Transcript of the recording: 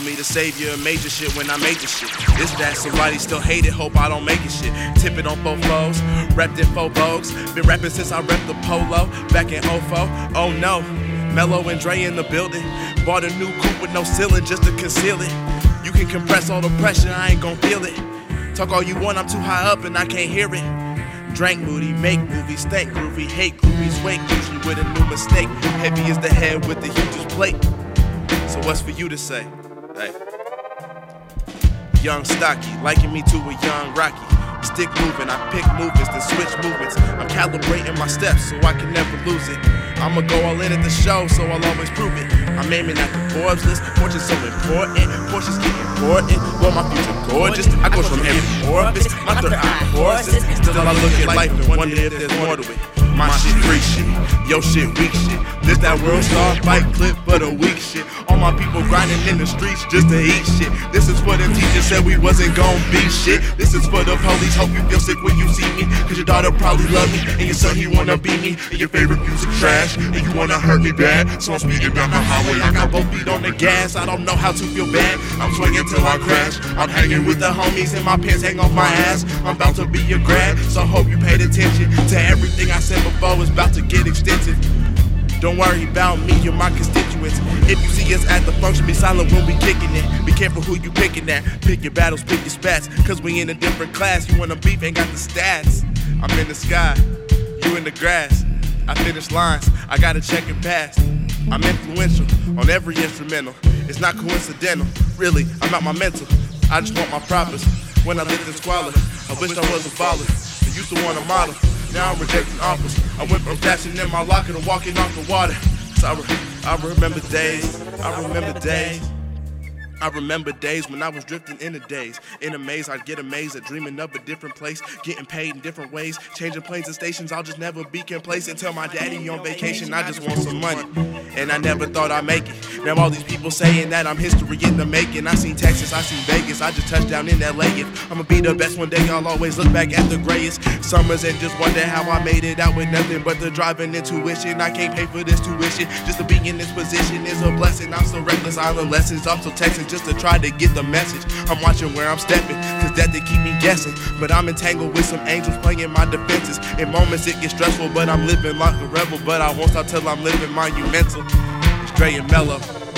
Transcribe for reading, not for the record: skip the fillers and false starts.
Call me the savior of major shit when I major shit. It's that somebody still hate it, hope I don't make it shit. Tip it on both flows, repped in faux Vogues. Been rapping since I repped the Polo, back in 04. Oh no, Mello and Dre in the building. Bought a new coupe with no ceiling just to conceal it. You can compress all the pressure, I ain't gon' feel it. Talk all you want, I'm too high up and I can't hear it. Drank moody, make movies, think groovy, hate groupies, wake usually with a new mistake. Heavy is the head with the hugest plate. So what's for you to say? Hey. Young Stocky, liking me to a young Rocky. Stick moving, I pick movements, then switch movements. I'm calibrating my steps so I can never lose it. I'ma go all in at the show, so I'll always prove it. I'm aiming at the Forbes list, Fortune's so important. Porsche's getting important, well my future gorgeous. I go from every orifice, my third eye horses. Still I look at life and wonder if there's more to it. My shit free shit, your shit weak shit. This that world star fight clip for the weak shit. All my people grinding in the streets just to eat shit. This is for the teacher said we wasn't gon' be shit. This is for the police, hope you feel sick when you see me. Cause your daughter probably love me, and your son he wanna be me. And your favorite music trash, and you wanna hurt me bad. So I'm speeding down the highway, I got both feet on the gas. I don't know how to feel bad, I'm swinging till I crash. I'm hanging with the homies and my pants hang off my ass. I'm about to be a grad, so hope you paid attention to everything I said before. It's about to get extensive. Don't worry about me, you're my constituents. If you see us at the function, be silent when we kicking it. Be careful who you picking at. Pick your battles, pick your spats. Cause we in a different class. You wanna beef, ain't got the stats. I'm in the sky, you in the grass. I finish lines, I gotta check it past. I'm influential on every instrumental. It's not coincidental, really, I'm out my mental. I just want my propers when I lived in squalor. I wish I was a baller, I used to want a model. Now I'm rejecting offers. I went from dashing in my locker to walking off the water. So I remember days, I remember days. I remember days when I was drifting in the days. In a maze, I'd get amazed at dreaming of a different place. Getting paid in different ways. Changing planes and stations, I'll just never be complacent. Tell my daddy on vacation, I just want some money. And I never thought I'd make it. Now all these people saying that I'm history in the making. I seen Texas, I seen Vegas, I just touched down in LA. If I'ma be the best one day, I'll always look back at the grayest summers and just wonder how I made it out with nothing but the driving intuition. I can't pay for this tuition. Just to be in this position is a blessing. I'm so reckless, I learn lessons. I'm so Texan just to try to get the message. I'm watching where I'm stepping, cause that they keep me guessing. But I'm entangled with some angels playing my defenses. In moments it gets stressful, but I'm living like a rebel. But I won't stop till I'm living monumental. It's Dre and Mello.